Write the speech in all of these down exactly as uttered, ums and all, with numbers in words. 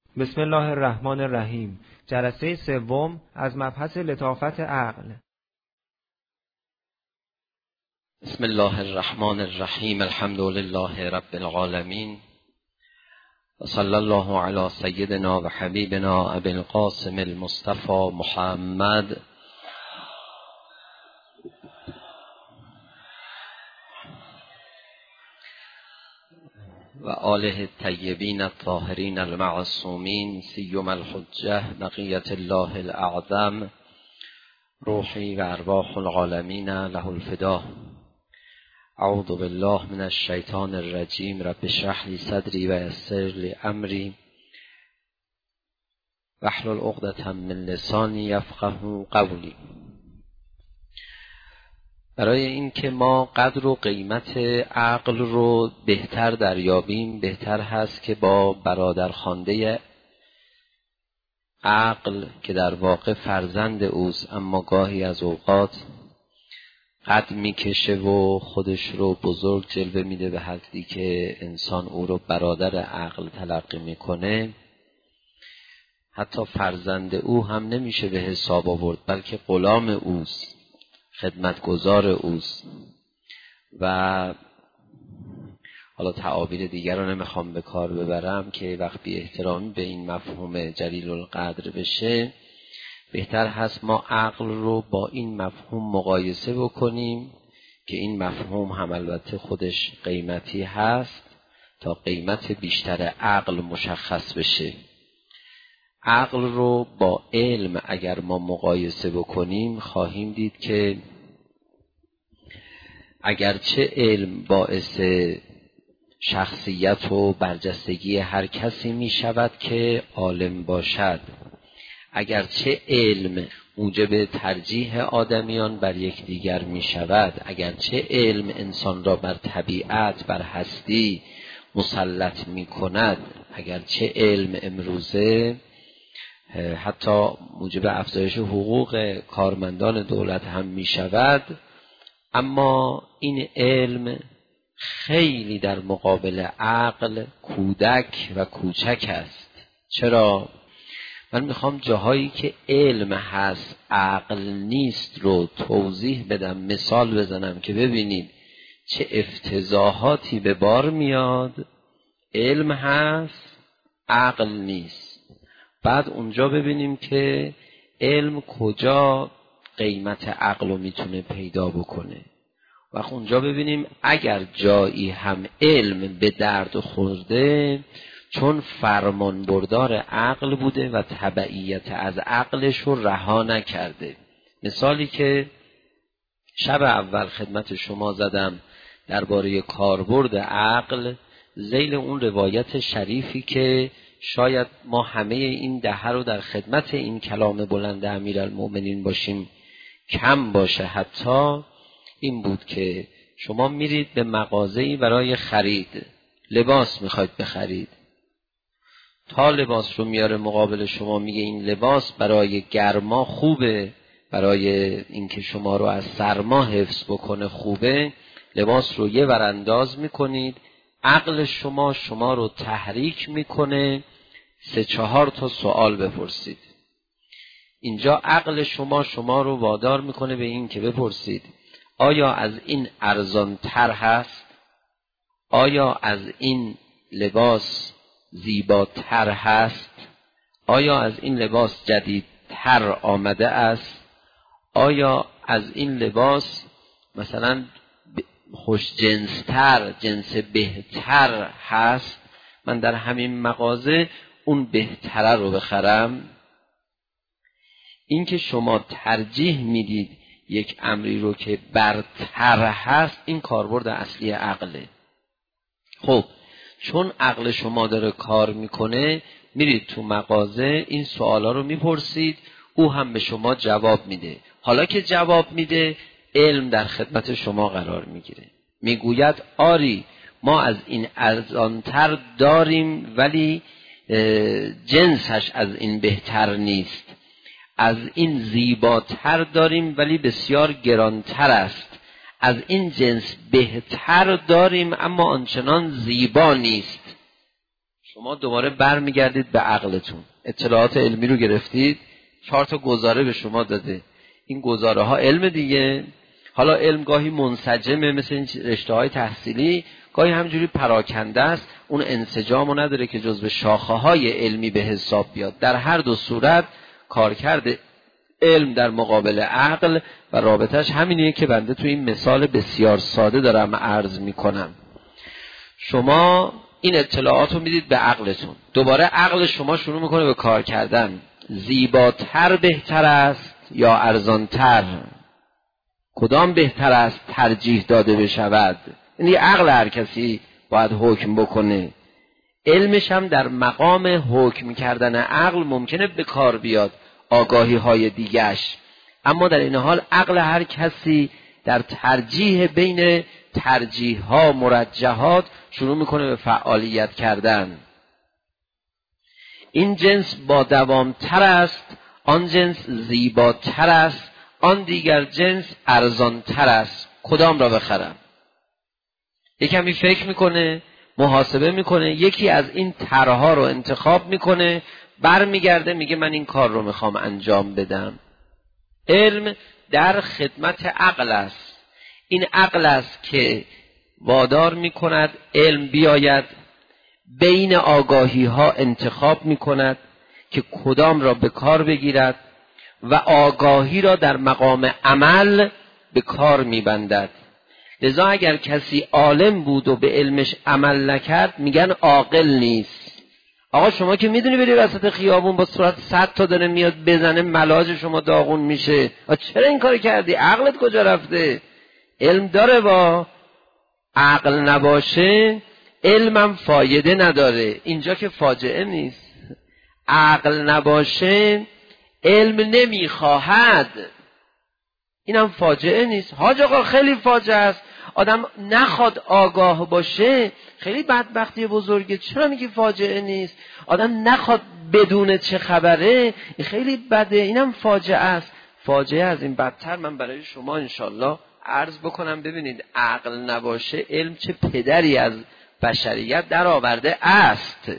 بسم الله الرحمن الرحیم. جلسه سوم از مبحث لطافت عقل. بسم الله الرحمن الرحیم. الحمد لله رب العالمین و صلی الله علی سیدنا و حبیبنا ابی القاسم المصطفى محمد و آله الطیبین الطاهرین المعصومین سیما الحجة بقیة الله الاعظم روحی و ارواح العالمین له الفدا. اعوذ بالله من الشیطان الرجیم. رب اشرح لی صدری و یسر لی امری واحلل عقدة من لسانی یفقهوا قولی. برای اینکه ما قدر و قیمت عقل رو بهتر دریابیم، بهتر هست که با برادرخوانده عقل که در واقع فرزند اوست اما گاهی از اوقات قد میکشه و خودش رو بزرگ جلوه میده به حدی که انسان او رو برادر عقل تلقی میکنه، حتی فرزند او هم نمیشه به حساب آورد بلکه غلام اوست، خدمتگزار اوست. و حالا تعابیر دیگر رو نمیخوام به کار ببرم که وقت بی احترامی به این مفهوم جلیل القدر بشه، بهتر هست ما عقل رو با این مفهوم مقایسه بکنیم که این مفهوم هم البته خودش قیمتی هست تا قیمت بیشتر عقل مشخص بشه. عقل رو با علم اگر ما مقایسه بکنیم خواهیم دید که اگرچه علم باعث شخصیت و برجستگی هر کسی می شود که عالم باشد، اگرچه علم موجب ترجیح آدمیان بر یکدیگر می شود، اگرچه علم انسان را بر طبیعت، بر هستی مسلط می کند، اگرچه علم امروزه حتی موجب افزایش حقوق کارمندان دولت هم می شود، اما این علم خیلی در مقابل عقل کودک و کوچک است. چرا؟ من میخوام جاهایی که علم هست عقل نیست رو توضیح بدم، مثال بزنم که ببینید چه افتضاحاتی به بار میاد. علم هست عقل نیست، بعد اونجا ببینیم که علم کجا قیمت عقل رو میتونه پیدا بکنه. و اونجا ببینیم اگر جایی هم علم به درد خورده چون فرمان بردار عقل بوده و تبعیت از عقلش رو رها نکرده. مثالی که شب اول خدمت شما زدم درباره کاربرد عقل، ذیل اون روایت شریفی که شاید ما همه این دهه رو در خدمت این کلام بلند امیرالمؤمنین باشیم کم باشه، حتی این بود که شما میرید به مغازه‌ای برای خرید، لباس میخواید بخرید، تا لباس رو میاره مقابل شما میگه این لباس برای گرما خوبه، برای اینکه شما رو از سرما حفظ بکنه خوبه، لباس رو یه ور انداز میکنید، عقل شما شما رو تحریک میکنه سه چهار تا سوال بپرسید. اینجا عقل شما شما رو وادار میکنه به این که بپرسید آیا از این ارزان تر هست؟ آیا از این لباس زیباتر هست؟ آیا از این لباس جدیدتر آمده است؟ آیا از این لباس مثلا خوش جنستر، جنس بهتر هست؟ من در همین مغازه اون بهتره رو بخرم. این که شما ترجیح میدید یک امری رو که برتر هست، این کاربرد اصلی عقله. خب چون عقل شما داره کار میکنه میرید تو مغازه این سوالا رو میپرسید، او هم به شما جواب میده. حالا که جواب میده علم در خدمت شما قرار میگیره، میگوید آری ما از این ارزانتر داریم ولی جنسش از این بهتر نیست، از این زیباتر داریم ولی بسیار گرانتر است، از این جنس بهتر داریم اما آنچنان زیبا نیست. شما دوباره برمیگردید به عقلتون، اطلاعات علمی رو گرفتید، چهار تا گزاره به شما داده، این گزاره ها علم دیگه. حالا علم گاهی منسجمه مثل این رشته های تحصیلی، گاهی همجوری پراکنده است، اون انسجامو نداره که جزو شاخه های علمی به حساب بیاد. در هر دو صورت کارکرد علم در مقابل عقل و رابطش همینیه که بنده تو این مثال بسیار ساده دارم عرض میکنم. شما این اطلاعات رو میدید به عقلتون، دوباره عقل شما شروع میکنه به کار کردن. زیباتر بهتر است یا ارزانتر؟ کدام بهتر است ترجیح داده بشود؟ یعنی عقل هر کسی باید حکم بکنه. علمش هم در مقام حکم کردن عقل ممکنه به کار بیاد، آگاهی های دیگش، اما در این حال عقل هر کسی در ترجیح بین ترجیح ها مرجحات شروع میکنه به فعالیت کردن. این جنس با دوام تر است، آن جنس زیباتر است، آن دیگر جنس ارزان تر است، کدام را بخرم؟ یکمی فکر میکنه، محاسبه میکنه، یکی از این طرح‌ها رو انتخاب میکنه، برمیگرده میگه من این کار رو میخوام انجام بدم. علم در خدمت عقل است. این عقل است که وادار میکند علم بیاید، بین آگاهی ها انتخاب میکند که کدام را به کار بگیرد و آگاهی را در مقام عمل به کار میبندد. لذا اگر کسی عالم بود و به علمش عمل نکرد میگن عاقل نیست. آقا شما که میدونی بری وسط خیابون با سرعت صد تا داره میاد بزنه، ملاج شما داغون میشه، چرا این کار کردی؟ عقلت کجا رفته؟ علم داره، با عقل نباشه علمم فایده نداره. اینجا که فاجعه نیست، عقل نباشه علم نمیخواهد، اینم فاجعه نیست. حاج آقا خیلی فاجعه است، آدم نخواد آگاه باشه خیلی بدبختی بزرگه. چرا میگی فاجعه نیست؟ آدم نخواد بدونه چه خبره، خیلی بده، اینم فاجعه است. فاجعه از این بدتر من برای شما انشالله عرض بکنم. ببینید عقل نباشه علم چه پدری از بشریت در آورده است.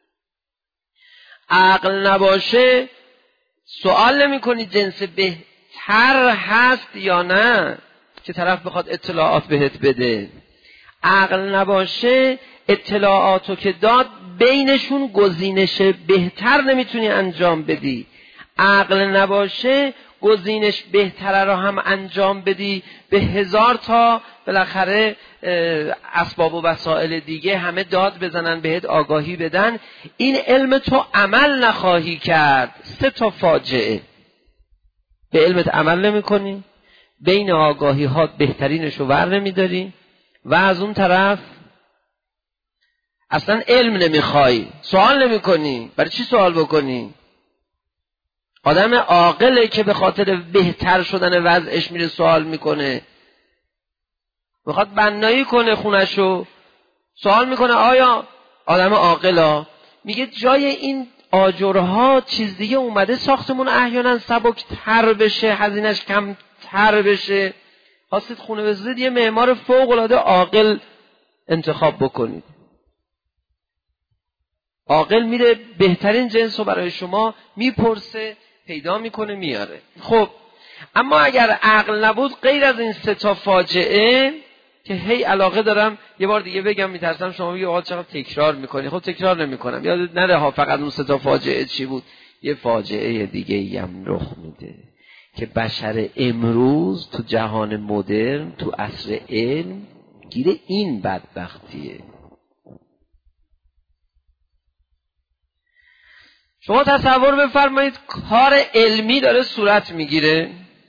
عقل نباشه سوال نمی کنی جنس بهتر هست یا نه که طرف بخواد اطلاعات بهت بده. عقل نباشه اطلاعاتو که داد بینشون گزینش بهتر نمیتونی انجام بدی. عقل نباشه گزینش بهتره رو هم انجام بدی، به هزار تا بالاخره اسباب و وسائل دیگه همه داد بزنن بهت آگاهی بدن، این علم تو عمل نخواهی کرد. سه تا فاجعه. به علمت عمل نمی کنی، بین آگاهی ها بهترینشو ور نمی داری، و از اون طرف اصلا علم نمیخوای، سوال نمی کنی. برای چی سوال بکنی؟ آدم عاقله که به خاطر بهتر شدن وضعش میره سوال میکنه، میخواد بنایی کنه خونشو، سوال میکنه. آیا آدم عاقلا میگه جای این آجرها چیز دیگه اومده ساختمون احیانا سبک تر بشه، هزینه‌اش کم تر بشه، خواستید خونه بسازید یه معمار فوق العاده عاقل انتخاب بکنید. عاقل میره بهترین جنس رو برای شما میپرسه، پیدا میکنه، میاره. خب اما اگر عقل نبود غیر از این سه تا فاجعه که هی علاقه دارم یه بار دیگه بگم، میترسم شما بگید آقا چقدر تکرار میکنی. خب تکرار نمیکنم، یادت نره ها فقط اون سه تا فاجعه چی بود. یه فاجعه دیگه ای هم رخ میده که بشر امروز تو جهان مدرن تو عصر علم گیره این بدبختیه. شما تصور بفرمایید کار علمی داره صورت میگیره.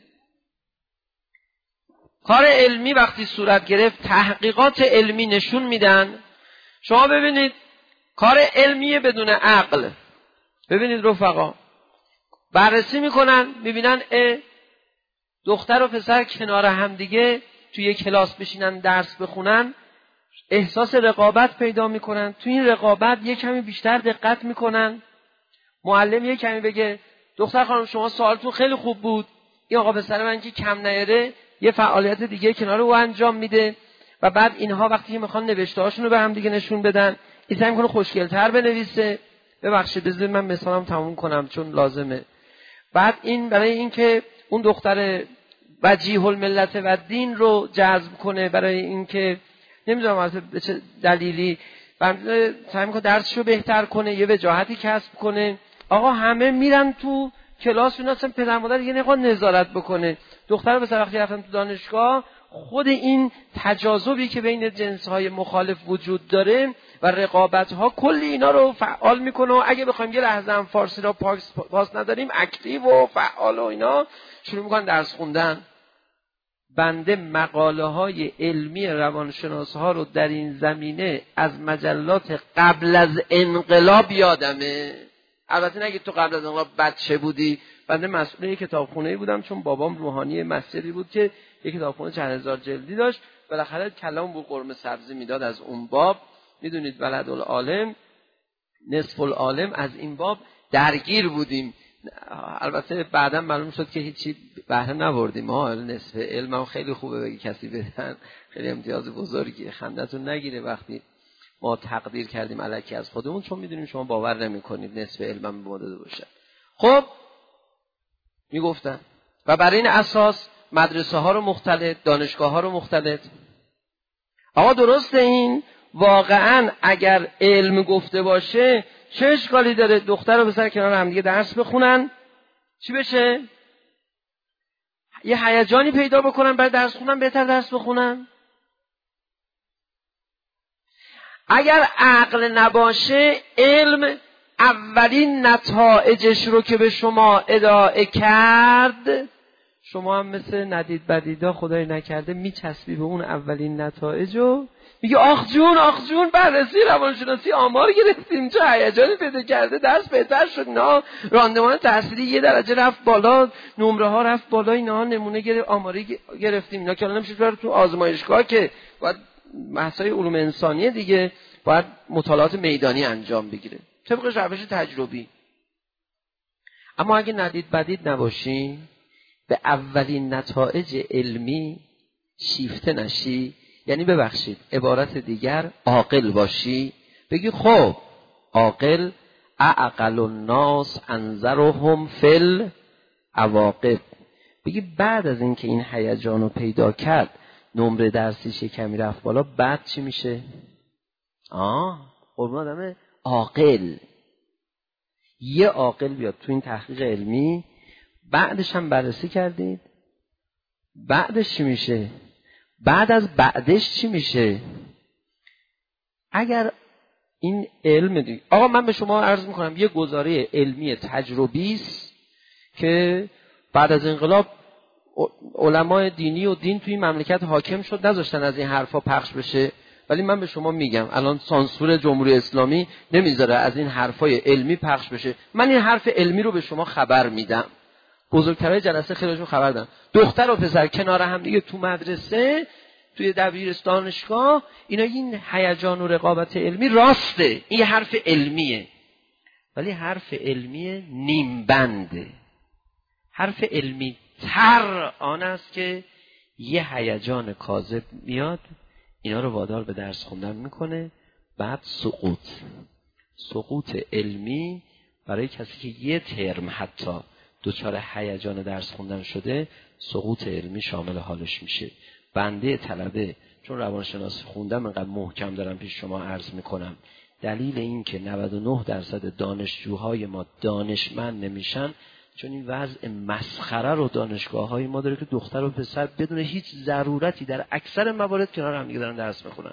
کار علمی وقتی صورت گرفت، تحقیقات علمی نشون میدن، شما ببینید کار علمیه بدون عقل. ببینید رفقا، بررسی میکنن میبینن اه دختر و پسر کنار هم دیگه توی یک کلاس بشینن درس بخونن، احساس رقابت پیدا میکنن. توی این رقابت یک کمی بیشتر دقت میکنن. معلم یک کمی بگه دختر خانم شما سوالتون خیلی خوب بود، این آقا پسر من که کم نیاره یه فعالیت دیگه کنار او انجام میده. و بعد اینها وقتی که میخوان نوشته هاشون رو به هم دیگه نشون بدن، این سعی میکنه خوشگل‌تر بنویسه. ببخشید بذارید من مثالم تموم کنم چون لازمه. بعد این برای اینکه اون دختر وجیه الملت و دین رو جذب کنه، برای اینکه نمیدونم از به چه دلیلی سعی میکنه درسشو بهتر کنه، یه وجاهتی کسب کنه. آقا همه میرن تو کلاس، اینا اصلا پدر مادر یه نگاه نظارت بکنه. دختر به وقتی رفتن تو دانشگاه، خود این تجاذبی که بین جنس‌های مخالف وجود داره و رقابت‌ها کلی اینا رو فعال میکنه. و اگه بخوایم یه لحظه هم فارسی را پاس, پاس نداریم، اکتیو و فعال و اینا شروع میکنن درس خوندن. بنده مقاله های علمی روانشناس ها رو در این زمینه از مجلات قبل از انقلاب یادمه. البته نگید تو قبل از انقلاب بچه بودی. بنده مسئول یک کتابخونه‌ای بودم، چون بابام روحانی مسجدی بود که یک کتابخونه چند هزار جلدی داشت. بالاخره کلام بو قرمه سبزی میداد از اون باب. میدونید ولد العالم نصف العالم، از این باب درگیر بودیم. البته بعدا معلوم شد که هیچی بهره نبردیم. ما نصف علمم خیلی خوبه بگی کسی بدن، خیلی امتیاز بزرگیه. خندتون نگیره وقتی ما تقدیر کردیم الکی از خودمون، چون میدونیم شما باور نمی‌کنید نصف علمم به ما داده باشه. خب میگفتن و برای این اساس مدرسه ها رو مختلط، دانشگاه ها رو مختلط. آقا درسته، این واقعا اگر علم گفته باشه چه اشکالی داره دختر رو بذارن کنار هم دیگه درس بخونن، چی بشه؟ یه هیجانی پیدا بکنن برای درس خوندن، بهتر درس بخونن. اگر عقل نباشه، علم اولین نتایجش رو که به شما ارائه کرد، شما هم مثل ندید بدیدا خدای نکرده میچسبی به اون اولین نتایج رو میگه آخ جون آخ جون بررسی روانشناسی آمار گرفتیم، چه هیجانی پیدا کرده، درس بهتر شد، نه راندمان تحصیلی یه درجه رفت بالا، نمره ها رفت بالا، اینا نمونه گرفت، آماری گرفتیم. اینا که الان نمیشه بره تو آزمایشگاه که باید بحث‌های علوم انسانیه دیگه، باید مطالعات میدانی انجام بگیره طبق روش تجربی. اما اگه ندید بدید نباشیم، به اولین نتایج علمی شیفته نشی، یعنی ببخشید عبارت دیگر عاقل باشی، بگی خب عاقل اعقل الناس انظرهم فی العواقب، بگی بعد از اینکه این هیجان رو پیدا کرد، نمره درسیش کمی رفت بالا، بعد چی میشه؟ آه قربان آدم عاقل. یه عاقل بیاد تو این تحقیق علمی، بعدش هم بررسی کردید، بعدش چی میشه؟ بعد از بعدش چی میشه؟ اگر این علم دیگه، آقا من به شما عرض میکنم یه گزاره علمی تجربی است که بعد از انقلاب علمای دینی و دین توی مملکت حاکم شد، نذاشتن از این حرفا پخش بشه. ولی من به شما میگم الان سانسور جمهوری اسلامی نمیذاره از این حرفای علمی پخش بشه. من این حرف علمی رو به شما خبر میدم، بزرگترهای جلسه خیلیشون خبر دادن. دختر و پسر کنار هم دیگه تو مدرسه، توی دبیرستان، دانشگاه، اینا این هیجان و رقابت علمی راسته، این حرف علمیه. ولی حرف علمی نیم بنده. حرف علمی تر آن است که یه هیجان کاذب میاد، اینا رو وادار به درس خوندن میکنه، بعد سقوط. سقوط علمی برای کسی که یه ترم حتی دوچار هیجان درس خوندن شده، سقوط علمی شامل حالش میشه. بنده طلبه چون روانشناسی خوندم انقدر محکم دارم پیش شما عرض میکنم، دلیل این که نود و نه درصد دانشجوهای ما دانشمند نمیشن چون این وضع مسخره رو دانشگاه های ما داره که دختر و پسر بدون هیچ ضرورتی در اکثر موارد کنار هم دیگه دارن درس میخونن.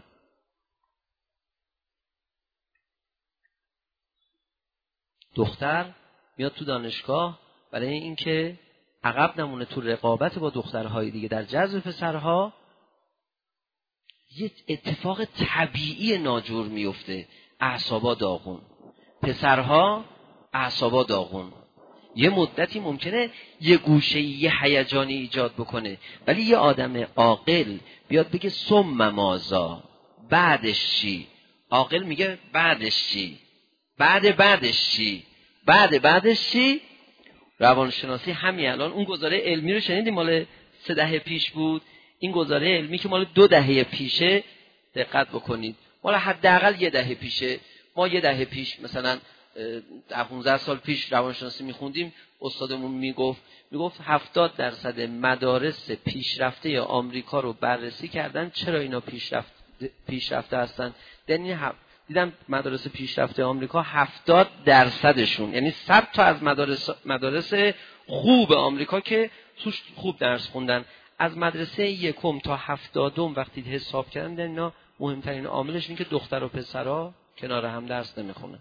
دختر میاد تو دانشگاه برای اینکه عقب نمونه تو رقابت با دخترهای دیگه در جذب پسرها، یه اتفاق طبیعی ناجور میفته، اعصابا داغون، پسرها اعصابا داغون. یه مدتی ممکنه یه گوشه یه هیجانی ایجاد بکنه، ولی یه آدم عاقل بیاد بگه ثم ماذا، بعدش چی؟ عاقل میگه بعدش چی؟ بعد بعدش چی؟ بعد بعدش چی؟ روانشناسی همین الان اون گزاره علمی رو شنیدیم مال سه دهه پیش بود، این گزاره علمی که مال دو دهه پیشه، دقت بکنید مال حداقل یه دهه پیشه. ما یه دهه پیش مثلا ده پانزده سال پیش روانشناسی میخوندیم، استادمون میگفت میگفت هفتاد درصد مدارس پیشرفته آمریکا رو بررسی کردن. چرا اینا پیشرفته پیشرفته هستن؟ دیدم مدارس پیشرفته آمریکا هفتاد درصدشون، یعنی صد تا از مدارس مدارس خوب آمریکا که توش خوب درس خوندن، از مدرسه یکم تا هفتادم وقتی حساب کردن اینا مهمترین عاملش اینه که دختر و پسرا کنار هم درس نمیخونن.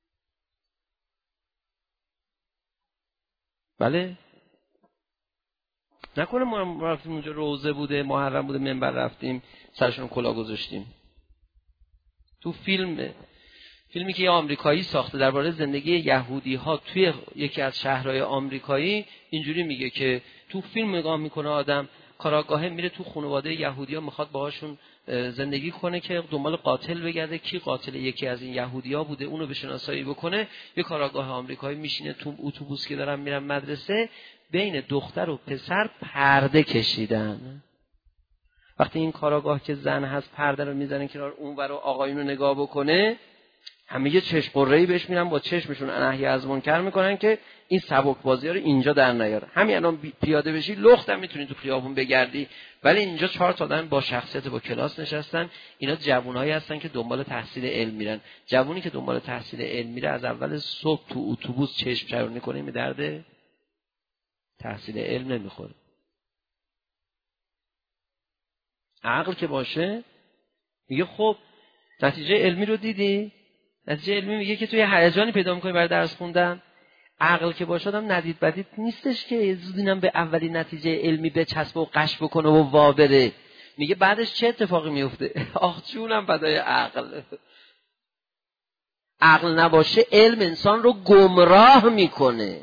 بله نکنه ما رفتیم اونجا روزه بوده، محرم بوده، منبر رفتیم سرشون کلاه گذاشتیم. تو فیلم فیلمی که یه آمریکایی ساخته درباره زندگی یهودی ها توی یکی از شهرهای آمریکایی، اینجوری میگه که تو فیلم نگاه میکنه آدم کاراگاهه میره تو خانواده یهودی ها، میخواد باهاشون زندگی کنه که دنبال قاتل بگرده، کی قاتل یکی از این یهودی ها بوده اونو به شناسایی بکنه. یه کاراگاه آمریکایی میشینه تو اتوبوس که دارن میرن مدرسه، بین دختر و پسر پرده کشیدن. وقتی این کاراگاه که زن هست پرده رو میزنه کنار، اون ور آقایون رو نگاه بکنه، همه یه چشم قره‌ای بهش میرن، با چشمشون نهی از منکر میکنن که این سبک بازی‌ها رو اینجا در نیاره. همین الان پیاده بشی لخت هم میتونی تو خیابون بگردی، ولی اینجا چهار تا آدم با شخصیت با کلاس نشستن. اینا جوونایی هستن که دنبال تحصیل علم میرن. جوونی که دنبال تحصیل علم میره از اول صبح تو اتوبوس چشم چرونی کنه، می درد تحصیل علم نمیخوره. عقل که باشه میگه خب نتیجه علمی رو دیدی؟ نتیجه علمی میگه که تو یه هیجانی پیدا میکنی برای درس خوندن. عقل که باشه آدم ندید بدید نیستش که زودینم به اولی نتیجه علمی بچسبه و قش بکنه و وا بره. میگه بعدش چه اتفاقی میفته؟ آخ جونم بدای عقل. عقل نباشه علم انسان رو گمراه میکنه.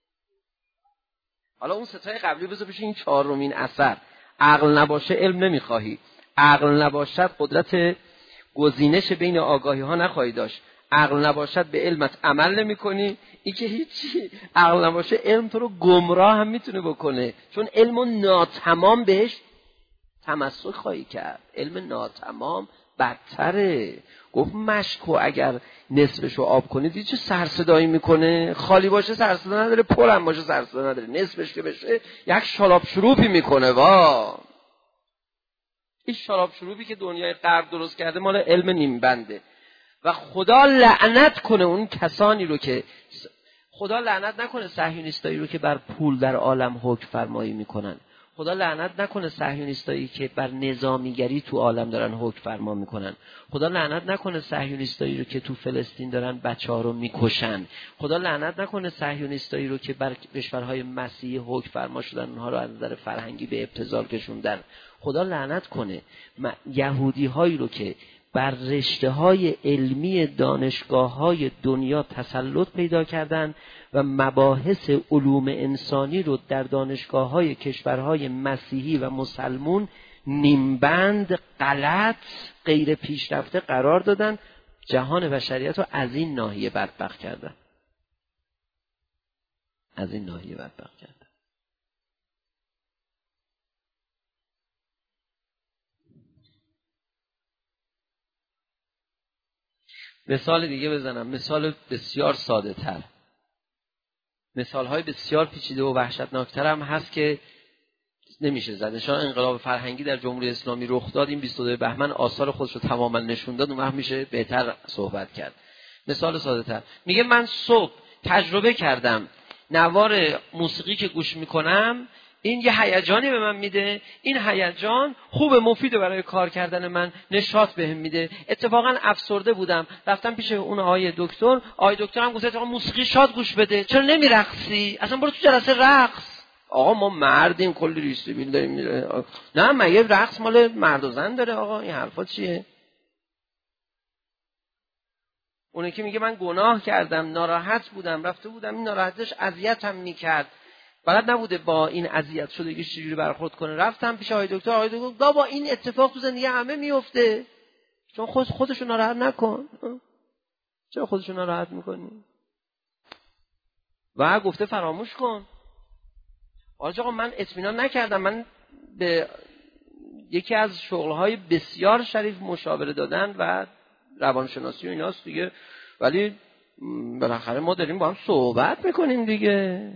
حالا اون ستای قبلی بذار بشه این چهارمین اثر. عقل نباشه علم نمیخواهی. عقل نباشد قدرت گزینش بین آگاهی ها نخواهی داشت. عقل نباشد به علمت عمل نمی کنی. این که هیچی. عقل نباشه علم تو رو گمراه هم میتونه بکنه، چون علم ناتمام بهش تمسک خواهی کرد. علم ناتمام بدتره. گفت مشکو اگر نصفشو آب کنید دیگه چه سرصدایی میکنه؟ خالی باشه سرصدا نداره، پر هم باشه سرصدا نداره. نصفش که بشه یک شالاب شروپی میکنه. وا این شالاب شروپی که دنیای غرب درست کرده مال علم نیم بنده. و خدا لعنت کنه اون کسانی رو که خدا لعنت نکنه صهیونیستایی رو که بر پول در عالم حکم فرمایی میکنن. خدا لعنت نکنه صهیونیستایی که بر نظامیگری تو عالم دارن حکم فرما میکنن. خدا لعنت نکنه صهیونیستایی رو که تو فلسطین دارن بچه‌ها رو میکشن. خدا لعنت نکنه صهیونیستایی رو که بر کشورهای مسیحی حکم فرما شدن اونها رو از نظر فرهنگی به ابتذال کشوندن. خدا لعنت کنه یهودی هایی رو که بر رشته های علمی دانشگاه های دنیا تسلط پیدا کردن و مباحث علوم انسانی رو در دانشگاه های کشورهای مسیحی و مسلمون نیمبند، غلط، غیر پیشرفته قرار دادن. جهان بشریت رو از این ناحیه بدبخت کردن. از این ناحیه بدبخت کردن. مثال دیگه بزنم، مثال بسیار ساده تر. مثال های بسیار پیچیده و وحشتناکتر هم هست که نمیشه زد. نشان انقلاب فرهنگی در جمهوری اسلامی رخ داد، این بیست و دو بهمن آثار خودش رو تماما نشون داد، اون وقت میشه بهتر صحبت کرد. مثال ساده تر میگه من صبح تجربه کردم نوار موسیقی که گوش میکنم این یه هیجانی به من میده، این هیجان خوب مفیده برای کار کردن من، نشاط بهم میده. اتفاقا افسرده بودم، رفتم پیش اون آقای دکتر، آقای دکتر هم گفت موسیقی شاد گوش بده، چرا نمیرقصی؟ اصلا برو تو جلسه رقص. آقا ما مردیم، کلی ریسیبیل داریم میره. نه مگه رقص مال مرد و زن داره آقا؟ این حرفا چیه؟ اون که میگه من گناه کردم، ناراحت بودم، رفته بودم این ناراحتش اذیتم میکرد، بلد نبوده با این اذیت شدگیش چجوری برخورد کنه. رفتم پیش آقای دکتر، آقای دکتر بابا این اتفاق تو زندگی همه میفته، چون خود خودشو ناراحت نکن. چرا خودشو ناراحت میکنی؟ و گفته فراموش کن. آقا من اطمینان نکردم، من به یکی از شغلهای بسیار شریف مشاوره دادن و روانشناسی و ایناست دیگه، ولی بالاخره ما داریم با هم صحبت میکنیم دیگه.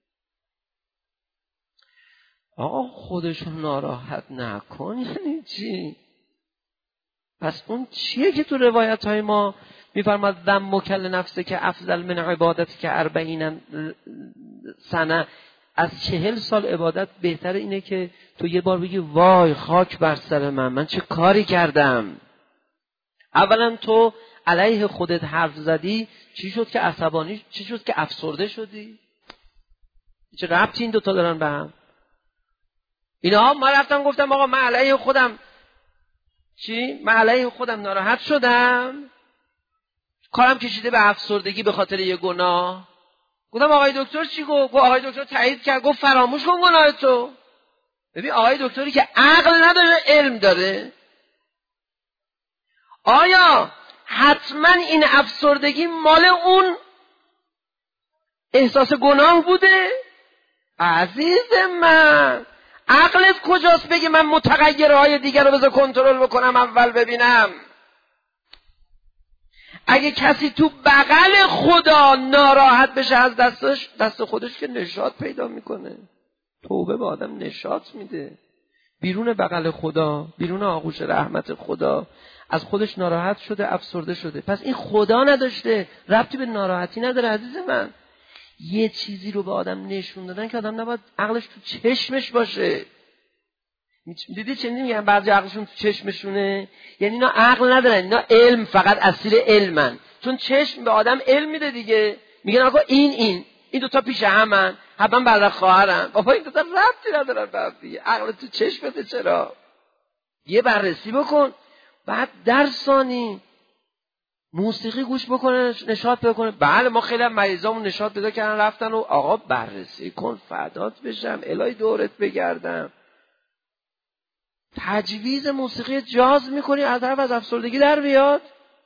آقا خودشون ناراحت نکن یعنی چی؟ پس اون چیه که تو روایت های ما میفرماد ذم مکل نفسه که افضل من عبادت که اربعین سنه، از چهل سال عبادت بهتر اینه که تو یه بار بگی وای خاک بر سر من، من چه کاری کردم. اولا تو علیه خودت حرف زدی، چی شد که عصبانی، چی شد که افسرده شدی؟ چه ربطی این دوتا دارن به هم؟ اینا ما رفتم گفتم آقا من علیه خودم چی؟ من علیه خودم ناراحت شدم، کارم کشیده به افسردگی به خاطر یه گناه. گفتم آقای دکتر چی گفت؟ آقای دکتر تایید کرد، گفت فراموش کن گناه تو. ببین آقای دکتری که عقل نداره علم داره. آیا حتما این افسردگی مال اون احساس گناه بوده؟ عزیز من عقلت کجاست بگی من متغیرهای دیگر رو بذار کنترل بکنم اول ببینم؟ اگه کسی تو بغل خدا ناراحت بشه از دستش، دست خودش که نشاط پیدا میکنه. توبه به آدم نشاط میده. بیرون بغل خدا، بیرون آغوش رحمت خدا از خودش ناراحت شده، افسرده شده. پس این خدا نداشته، ربطی به ناراحتی نداره عزیز من. یه چیزی رو به آدم نشون دادن که آدم نباید عقلش تو چشمش باشه. دیدی چه میگن بعضی عقلشون تو چشمشونه؟ یعنی اینا عقل ندارن، اینا علم، فقط اسیر علمن. چون چشم به آدم علم میده دیگه. میگن آقا این این این دوتا پیش همن، هم برادر خواهرن. بابا این دوتا ربطی ندارن به هم دیگه. عقل تو چشمته چرا؟ یه بررسی بکن. بعد در ثانی موسیقی گوش بکنه، نشاط پیدا کنه. بله ما خیلی هم مریضامون نشاط پیدا کردن رفتن و آقا بررسی کن فدات بشم الهی دورت بگردم. تجویز موسیقی جاز میکنی از طرف از افسردگی در بیاد.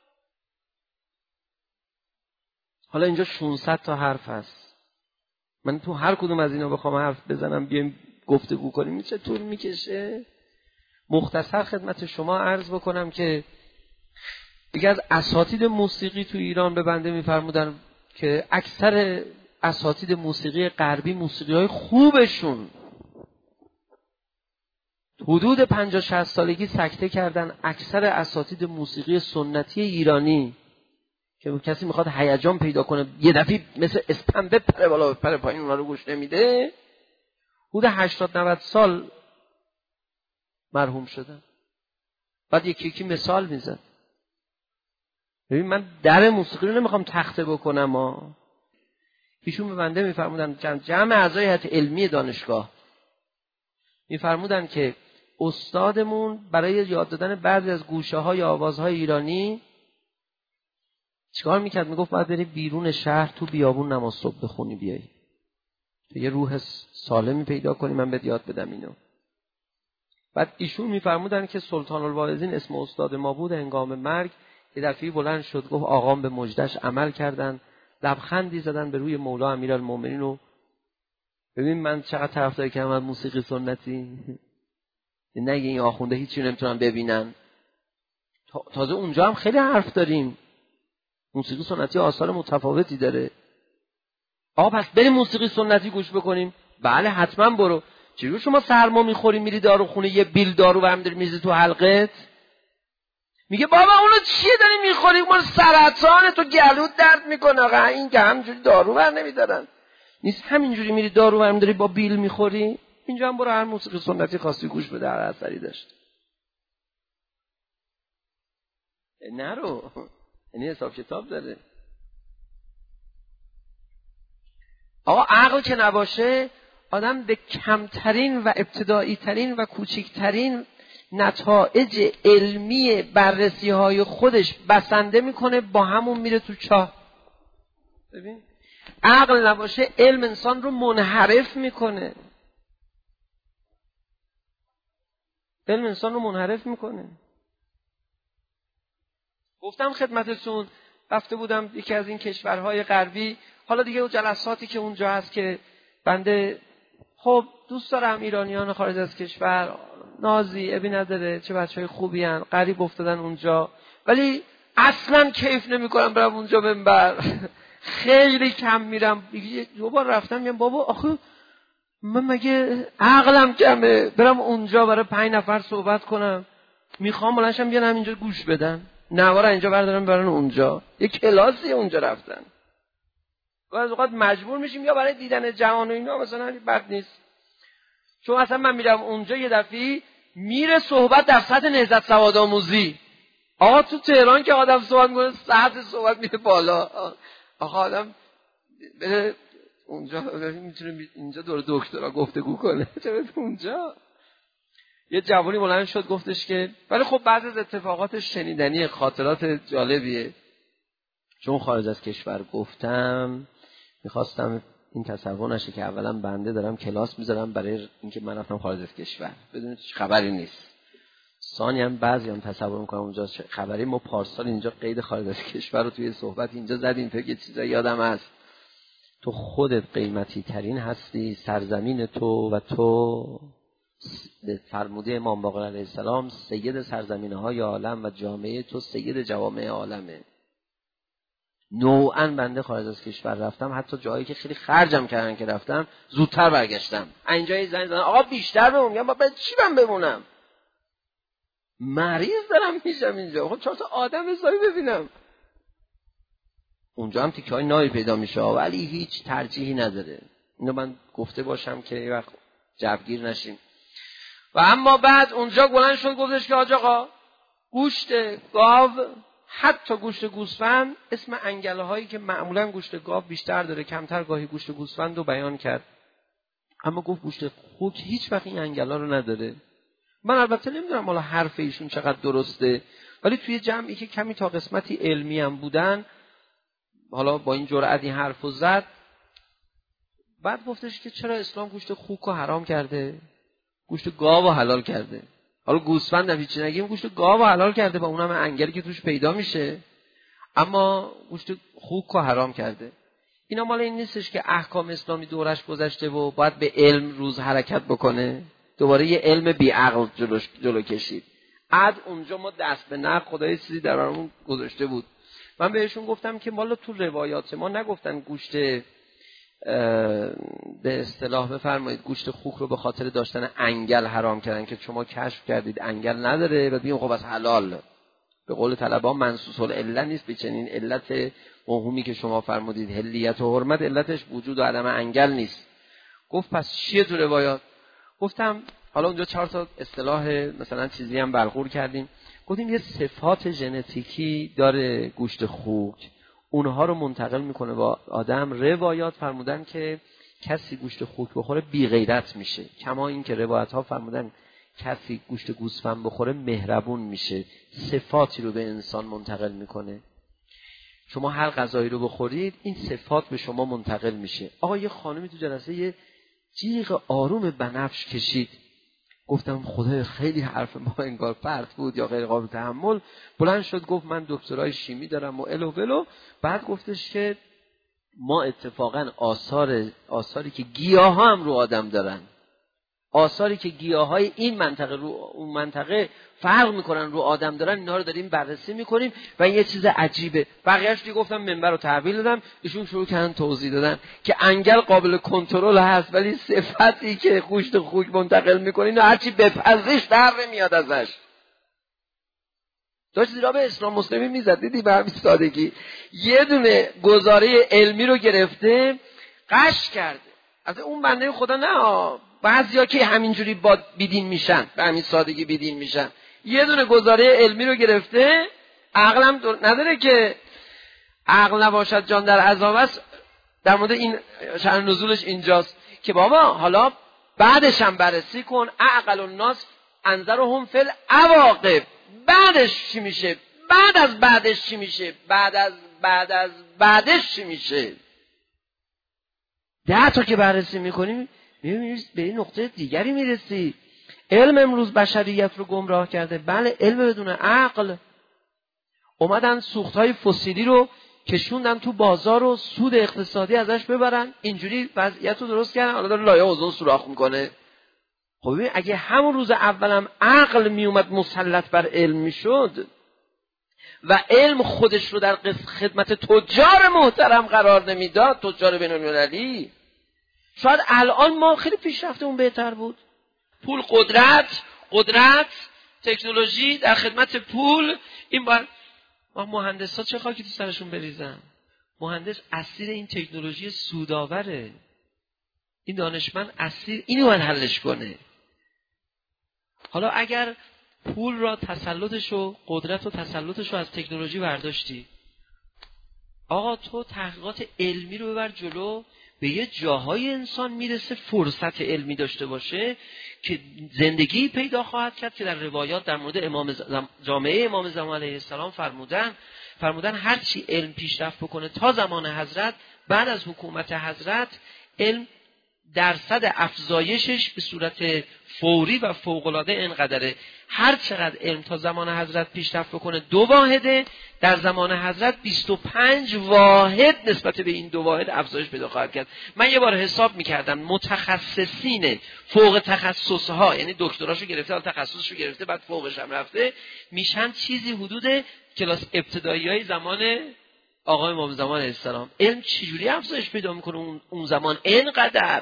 حالا اینجا ششصد تا حرف هست، من تو هر کدوم از اینا بخوام حرف بزنم بیایم گفتگو کنیم چه طول میکشه. مختصر خدمت شما عرض بکنم که دیگه از اساتید موسیقی تو ایران به بنده میفرمودن که اکثر اساتید موسیقی غربی موسیقی‌های خوبشون حدود پنجاه شصت سالگی سکته کردن. اکثر اساتید موسیقی سنتی ایرانی که کسی میخواد هیجان پیدا کنه یه دفعه مثل اسپنبه پره بالا پره پایین اونا رو گوش نمیده، حدود هشتاد نود سال مرحوم شدن. بعد یکی یکی مثال میزن. ببین من در موسیقی رو نمیخوام تخته بکنم ها. ایشون به بنده میفرمودن، جمع اعضای هیئت علمی دانشگاه میفرمودن که استادمون برای یاد دادن بعضی از گوشه های آوازهای ایرانی چیکار میکرد؟ میگفت باید بری بیرون شهر تو بیابون نماز صبح بخونی بیایی تو یه روح سالمی پیدا کنی، من بهت یاد بدم اینو. بعد ایشون میفرمودن که سلطان الواعظین اسم استاد ما بود، هنگام مرگ یه دفعه بلند شد گفت آقام به مجدش عمل کردن، لبخندی زدن به روی مولا امیرالمومنین و ببین من چقدر طرفدار کردم از موسیقی سنتی. نگه این آخونده هیچی نمیتونن ببینن. تازه اونجا هم خیلی حرف داریم. موسیقی سنتی آثار متفاوتی داره. آقا پس بریم موسیقی سنتی گوش بکنیم؟ بله حتما برو. چجور شما سرما میخوری میری داروخونه یه بیل دارو برم داری میزی تو حلقت؟ میگه بابا اونو چیه داری میخوری؟ مال سرطانه، تو گلوت درد میکنه. آقا این که همجوری دارو بر نمیدارن. نیست همینجوری میری دارو برم داری با بیل میخوری؟ اینجا هم برو هر موسیقی سنتی خواستی گوش بده، هر اثری داشت. نرو، یعنی حساب کتاب داره. آقا عقل که نباشه آدم به کمترین و ابتدایی ترین و کوچکترین نتایج علمی بررسی های خودش بسنده میکنه، با همون میره تو چاه. ببین عقل نباشه علم انسان رو منحرف میکنه. علم انسان رو منحرف میکنه. گفتم خدمتتون رفته بودم یکی از این کشورهای غربی. حالا دیگه اون جلساتی که اونجا هست که بنده خب دوست دارم ایرانیان خارج از کشور، نازی ابی نداره، چه بچهای خوبی هن، غریب افتادن اونجا، ولی اصلا کیف نمیکنم برم اونجا منبر، خیلی کم میرم. دو بار رفتم میگم بابا آخه من مگه عقلم کمه برم اونجا برای پنج نفر صحبت کنم؟ میخوام بلنشم بیان همینجا گوش بدن، نوار اینجا بردارم برن اونجا. یه کلاسی اونجا رفتن. گاهی اوقات مجبور میشیم یا برای دیدن جوان و اینا مثلا بد نیست. چون اصلا من میرم اونجا یه دفعه میره صحبت در سطح نهضت سواد آموزی. آقا تو تهران که آدم صحبت میکنه سطح صحبت میره بالا. آقا آدم بره اونجا میتونه اینجا دور دکترا گفتگو کنه، چرا اونجا؟ یه جوانی بلند شد گفتش که ولی خب بعضی از اتفاقاتش شنیدنی، خاطرات جالبیه. چون خارج از کشور گفتم میخواستم این تصور نشه که اولا بنده دارم کلاس میذارم برای اینکه من رفتم خارج از کشور بدون خبری نیست. ثانی هم بعضی هم تصور میکنم اونجا خبری. ما پارسال اینجا قید خارج از کشور رو توی صحبت اینجا زدیم، فکر چیزایی یادم هست. تو خودت قیمتی ترین هستی، سرزمین تو و تو به فرموده امام باقر علیه السلام سید سرزمین‌های عالم و جامعه تو سید جوامع عالمه. نوعاً بنده خارج از کشور رفتم، حتی جایی که خیلی خرجم کردن که رفتم زودتر برگشتم. اینجای زنگ زدن آقا بیشتر بمون، میگم بابا چی من بمونم؟ مریض دارم میشم اینجا، خب چهار تا آدم حسابی ببینم. اونجا هم تیکه‌های نایی پیدا میشه ولی هیچ ترجیحی نداره. اینو من گفته باشم که یه وقت جوگیر نشیم. و اما بعد اونجا بلند شد گفتش که آج آقا گوشت گاو، حتی گوشت گوسفند، اسم انگله هایی که معمولا گوشت گاو بیشتر داره کمتر گاهی گوشت گوسفند رو بیان کرد، اما گفت گوشت خوک هیچ وقت این انگله رو نداره. من البته نمیدونم حالا حرف ایشون چقدر درسته، ولی توی جمعی که کمی تا قسمتی علمی هم بودن حالا با این جرأتی حرفو زد. بعد گفتش که چرا اسلام گوشت خوک رو حرام کرده، گوشت گاو رو حلال کرده. حالا گوسفند هم هیچی نگیم، گوشت گاو رو حلال کرده با اونم انگلی که توش پیدا میشه، اما گوشت خوک رو حرام کرده. اینا مال این نیستش که احکام اسلامی دورش گذشته و باید به علم روز حرکت بکنه، دوباره یه علم بی عقل جلو, جلو کشید. عد اونجا ما دست به نقد خدای چیزی در برامون گذاشته بود. من بهشون گفتم که والا تو روایات ما نگفتن گوشت به اصطلاح بفرمایید گوشت خوک رو به خاطر داشتن انگل حرام کردن که شما کشف کردید انگل نداره و بگیم خب از حلال. به قول طلبه منصوص العله نیست به چنین علت موهومی که شما فرمودید حلیت و حرمت، علتش وجود و عدم انگل نیست. گفت پس چیه تو روایات؟ گفتم حالا اونجا چهار تا اصطلاح مثلا چیزی هم بلغور کردیم. گفتیم یه صفات ژنتیکی داره گوشت خوک، اونها رو منتقل میکنه با آدم. روایات فرمودن که کسی گوشت خوک بخوره بی غیرت میشه، کما این که روایت ها فرمودن کسی گوشت گوسفند بخوره مهربون میشه. صفاتی رو به انسان منتقل میکنه. شما هر غذایی رو بخورید این صفات به شما منتقل میشه. آقا یه خانمی تو جلسه یه جیغ آروم بنفش کشید. گفتم خدای خیلی حرف ما انگار پرت بود یا غیر قابل تحمل. بلند شد گفت من دکترای شیمی دارم و الو بلو. بعد گفتش که ما اتفاقا آثار آثاری که گیاها هم رو آدم دارن، آثاری که گیاهای این منطقه رو اون منطقه فرق میکنن رو آدم دارن، اینا رو داریم بررسی میکنیم و این یه چیز عجیبه. بقیه‌اش دیگه گفتم منبر رو تحویل دادم، ایشون شروع کردن توضیح دادن که انگل قابل کنترل هست ولی صفتی که گوشت خوک منتقل میکنه اینا هرچی بپزش در نمیاد ازش. داشت زیرا به اسلام مسلمی میزد، دیدی به همین سادگی یه دونه گزاره علمی رو گرفته قش کرده. از اون بنده خدا نه، بعضیا که همینجوری با بیدین میشن، به همین سادگی بیدین میشن. یه دونه گزاره علمی رو گرفته، عقلم نداره که عقل نباشد جان در عذاب است. در مورد این شأن نزولش اینجاست که بابا حالا بعدش هم بررسی کن. عقل الناس انذرهم فی العواقب. بعدش چی میشه؟ بعد از بعدش چی میشه؟ بعد از بعد از بعدش چی میشه؟ ده تا که بررسی میکنیم میبینید به این نقطه دیگری میرسی. علم امروز بشریت رو گمراه کرده. بله علم بدون عقل. اومدن سوختهای فسیلی رو کشوندن تو بازار و سود اقتصادی ازش ببرن، اینجوری وضعیت رو درست کردن. حالا داره لایه اوزون سوراخ میکنه. خب ببین اگه همون روز اولم عقل میومد مسلط بر علم میشد، و علم خودش رو در خدمت تجار محترم قرار نمیداد، تجار بین‌المللی، شاید الان ما خیلی پیشرفتمون بهتر بود. پول قدرت، قدرت تکنولوژی در خدمت پول. این باید مهندسا چه خاکی تو سرشون بریزن. مهندس اسیر این تکنولوژی سودآوره. این دانشمند اسیر اینو باید حلش کنه. حالا اگر پول را تسلطش و قدرت و تسلطش رو از تکنولوژی برداشتی، آقا تو تحقیقات علمی رو ببر جلو، به یه جاهای انسان میرسه فرصت علمی داشته باشه که زندگی پیدا خواهد کرد که در روایات در مورد امام زم... جامعه امام زمان علیه السلام فرمودن فرمودن هر چی علم پیشرفت بکنه تا زمان حضرت، بعد از حکومت حضرت علم درصد افزایشش به صورت فوری و فوق‌العاده اینقدره. هر چقدر علم تا زمان حضرت پیشرفت بکنه دو واحده، در زمان حضرت بیست و پنج واحد نسبت به این دو واحد افزایش پیدا خواهد کرد. من یه بار حساب میکردم متخصصین فوق تخصصها، یعنی دکتراشو گرفته، حالا تخصصشو گرفته، بعد فوقش هم رفته، میشن چیزی حدود کلاس ابتداییای زمان آقای امام زمان علیه السلام. علم چجوری افزایش پیدا میکنه اون, اون زمان اینقدر؟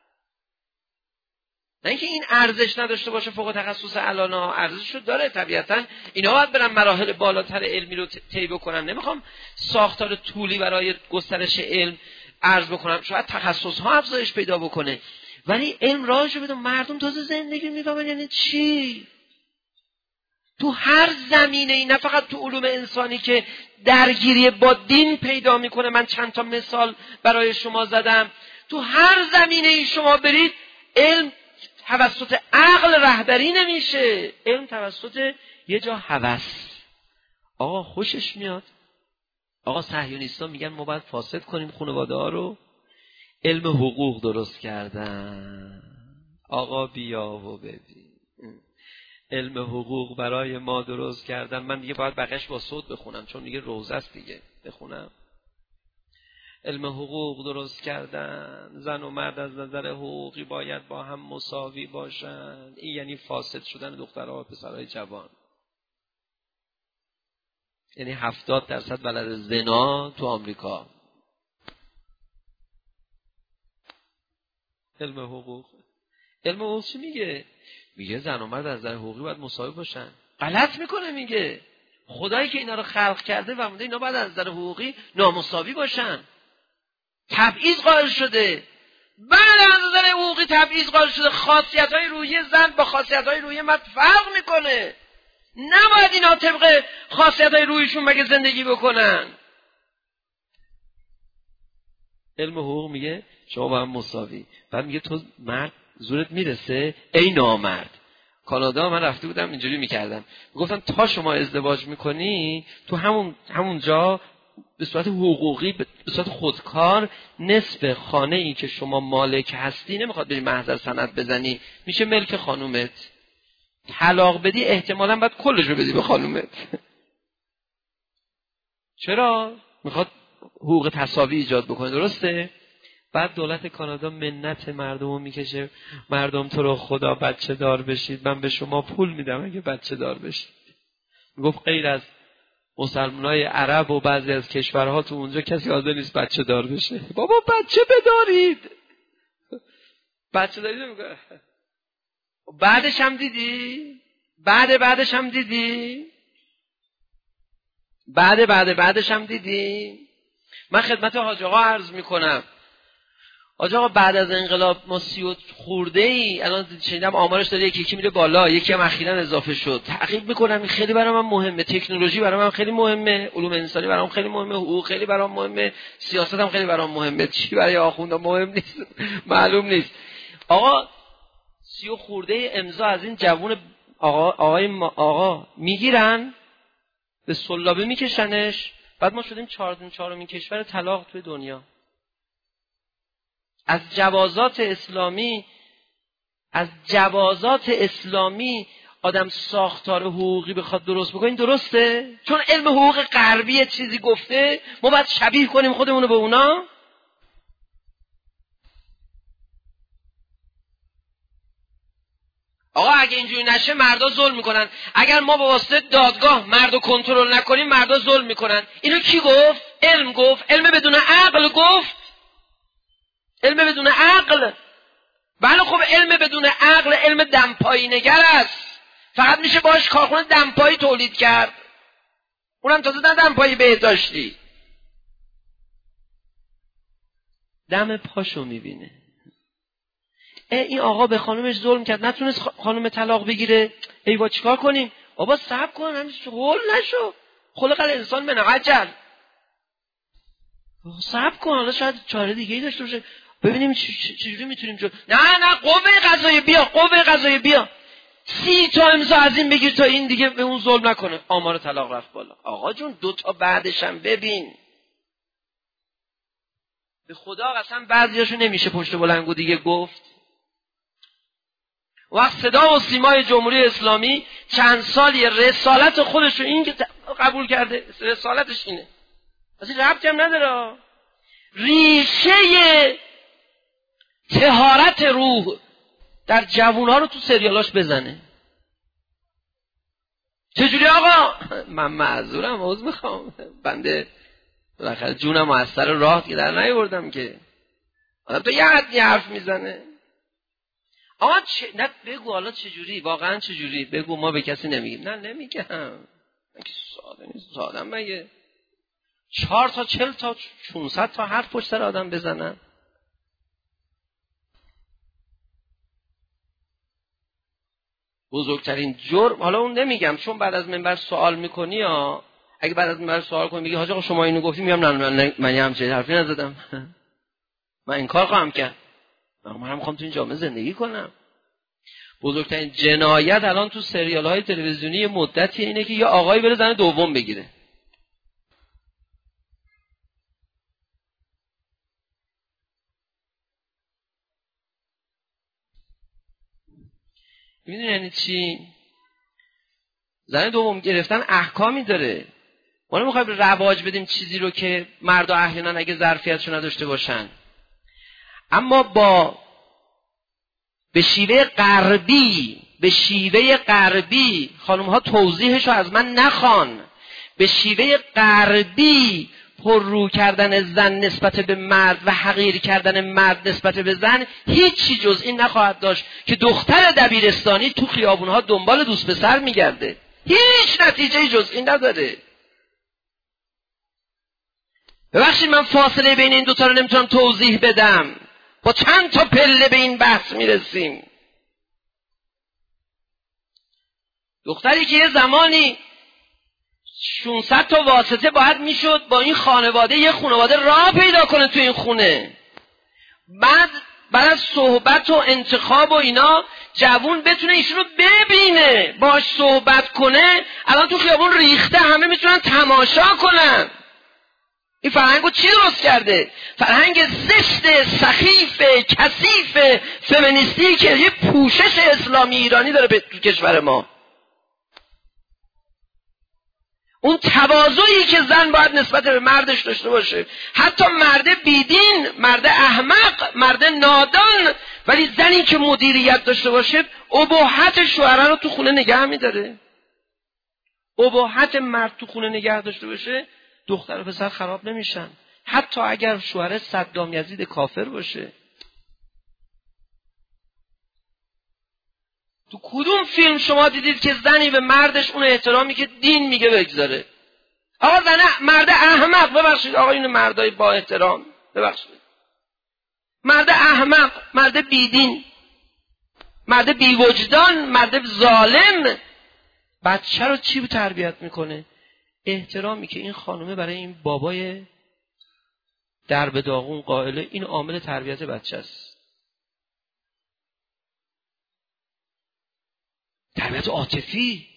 نه اینکه این ارزش نداشته باشه فوق تخصص الانا، ارزششو داره طبیعتا. اینا باید برن مراحل بالاتر علمی رو طی بکنن. نمیخوام ساختار طولی برای گسترش علم عرض بکنم، شاید تخصص ها افزایش پیدا بکنه، ولی علم راهشو بده. مردم تازه زندگی میفهمن یعنی چی تو هر زمینه ای، نه فقط تو علوم انسانی که درگیری با دین پیدا میکنه. من چند تا مثال برای شما زدم. تو هر زمینه ای شما برید، علم توسط عقل رهبری نمیشه، علم توسط یه جا هوس. آقا خوشش میاد، آقا صهیونیست‌ها میگن ما باید فاسد کنیم خانواده ها رو، علم حقوق درست کردن. آقا بیا و ببین، علم حقوق برای ما درست کردن. من دیگه باید بقیش با صوت بخونم چون دیگه روزه است دیگه. بخونم علم حقوق درست کردن، زن و مرد از نظر حقوقی باید با هم مساوی باشن. این یعنی فاسد شدن دخترها و پسرهای جوان. یعنی هفتاد درصد ولد زنا تو آمریکا. علم حقوق علم حقوق چی میگه؟ میگه زن و مرد از نظر حقوقی باید مساوی باشن. غلط میکنه، میگه خدایی که اینا رو خلق کرده و فرموده اینا باید از نظر حقوقی نامساوی باشن. تبعیض قائل شده. بعد از نظر حقوقی تبعیض قائل شده. خاصیت‌های روحی زن با خاصیت‌های روحی مرد فرق میکنه. نباید اینا طبق خاصیت‌های روحیشون مگه زندگی بکنن. علم حقوق میگه شما با هم مساوی. بعد میگه تو مرد زورت میرسه ای نامرد. کانادا من رفته بودم اینجوری میکردم، میگفتن تا شما ازدواج میکنی تو همون همون جا به صورت حقوقی به صورت خودکار نصف خانه ای که شما مالک هستی نمیخواد بری محضر سند بزنی، میشه ملک خانومت. طلاق بدی احتمالاً باید کلش رو بدی به خانومت. چرا؟ میخواد حقوق تساوی ایجاد بکنه. درسته؟ بعد دولت کانادا منت مردم رو میکشه، مردم تو رو خدا بچه دار بشید، من به شما پول میدم اگه بچه دار بشید. میگفت غیر از مسلمانای عرب و بعضی از کشورها تو اونجا کسی حاضر نیست بچه دار بشه. بابا بچه بدارید، بچه دارید نمیگه. بعدش هم دیدی؟ بعد بعدش هم دیدی؟ بعد بعد بعدش هم دیدی؟ من خدمت حاج آقا عرض میکنم، حاج آقا بعد از انقلاب ما سی و خورده ای، الان شنیدم آمارش داره یکی یکی میره بالا، یکی هم اخیراً اضافه شد. تعقیب میکنم این خیلی برام مهمه، تکنولوژی برام خیلی مهمه، علوم انسانی برام خیلی مهمه، حقوق خیلی برام مهمه، سیاست هم خیلی برام مهمه. چی برای آخوندا مهم نیست معلوم نیست. آقا سی و خورده امضا از این جوون آقا آقای ما آقا میگیرن به سلابه میکشنش، بعد ما شدیم چهارمین چهارمین کشور طلاق توی دنیا. از جوازات اسلامی از جوازات اسلامی آدم ساختار حقوقی بخواد درست بکنه، این درسته؟ چون علم حقوق غربی چیزی گفته ما باید شبیه کنیم خودمونو به اونا؟ آقا اگه اینجوری نشه مردا ظلم میکنن، اگر ما به واسطه دادگاه مردو کنترل نکنیم مردا ظلم میکنن. اینو کی گفت؟ علم گفت. علم بدون عقل گفت. علم بدون عقل. بله خب علم بدون عقل علم دمپایی نگر است، فقط میشه باش کارخونه دمپایی تولید کرد، اونم تازه نه دمپایی بهداشتی. دم پاشو میبینه. این آقا به خانومش ظلم کرد، نتونست خانوم طلاق بگیره، ای با چیکار کنیم؟ بابا صبر کن، همیشه هول نشو، خلق الانسان من عجل. صبر کن، حالا شاید چاره دیگه‌ای داشته باشه، ببینیم چجوری میتونیم جو... نه نه قوه قضاییه بیا، قوه قضاییه بیا، سی تا امضا از این بگیر تا این دیگه به اون ظلم نکنه. آمار طلاق رفت بالا. آقا جون دو تا بعدش هم ببین. به خدا قسم بعضیاشو نمیشه پشت بلنگو دیگه گفت. وقت صدا و سیمای جمهوری اسلامی چند سالی رسالت خودش رو این که قبول کرده، رسالتش اینه، اصلا ربطی هم نداره. ریشه طهارت روح در جوانها رو تو سریالاش بزنه. چجوری آقا؟ من معذورم، عذر میخوام، بنده بالاخره جونم از سر راه که در نیاوردم که. آدم تو یه حدی حرف میزنه. آقا چه... نه بگو حالا چجوری، واقعا چجوری بگو، ما به کسی نمیگیم. نه نمیگم، من که ساده نیست، ساده مگه چهار تا چل تا چونصد تا حرف پشت سر آدم بزنن؟ بزرگترین جرم، حالا اون نمیگم چون بعد از منبر سوال میکنی ها، اگه بعد از منبر سوال کنی میگی حاج آقا شما اینو گفتی، میگم نه من من یه همچین حرفی نزدم، من این کار خواهم کرد، من هم میخوام تو این جامعه زندگی کنم. بزرگترین جنایت الان تو سریال های تلویزیونی مدتی اینه که یه آقایی بره زن دوم بگیره. میدونی یعنی چی؟ زن دوم گرفتن احکامی داره. ما نمیخوایم رواج بدیم چیزی رو که مردا احیانا اگه ظرفیتشو نداشته باشن، اما با به شیوه غربی به شیوه غربی خانم ها توضیحشو از من نخوان، به شیوه غربی پر رو کردن زن نسبت به مرد و حقیر کردن مرد نسبت به زن هیچی جز این نخواهد داشت که دختر دبیرستانی تو خیابونها دنبال دوست پسر میگرده. هیچ نتیجه جز این نداره. ببخشید من فاصله بین این دوتا رو نمیتونم توضیح بدم، با چند تا پله به این بحث میرسیم. دختری که یه زمانی ششصد تا واسطه باید میشد با این خانواده یه خانواده راه پیدا کنه تو این خونه، بعد بعد از صحبت و انتخاب و اینا جوون بتونه ایشونو ببینه، باش صحبت کنه. الان تو خیابون ریخته، همه میتونن تماشا کنن. این فرهنگو چی درست کرده؟ فرهنگ زشت، سخیف، کثیف، فمینیستی که یه پوشش اسلامی ایرانی داره تو کشور ما. اون تواضعی که زن باید نسبت به مردش داشته باشه، حتی مرد بیدین، مرد احمق، مرد نادان، ولی زنی که مدیریت داشته باشه اباحت شوهر رو تو خونه نگه میداره. اباحت مرد تو خونه نگه داشته باشه دختر و پسر خراب نمیشن، حتی اگر شوهر صدام یزید کافر باشه. تو کدوم فیلم شما دیدید که زنی به مردش اون احترامی که دین میگه بگذاره؟ آقا زن مرد احمق، ببخشید آقا این مردای با احترام، ببخشید، مرد احمق، مرد بیدین، مرد بیوجدان، مرد ظالم بچه رو چی تربیت میکنه؟ احترامی که این خانومه برای این بابای درب داغون قائله، این عامل تربیت بچه است. تربیت عاطفی.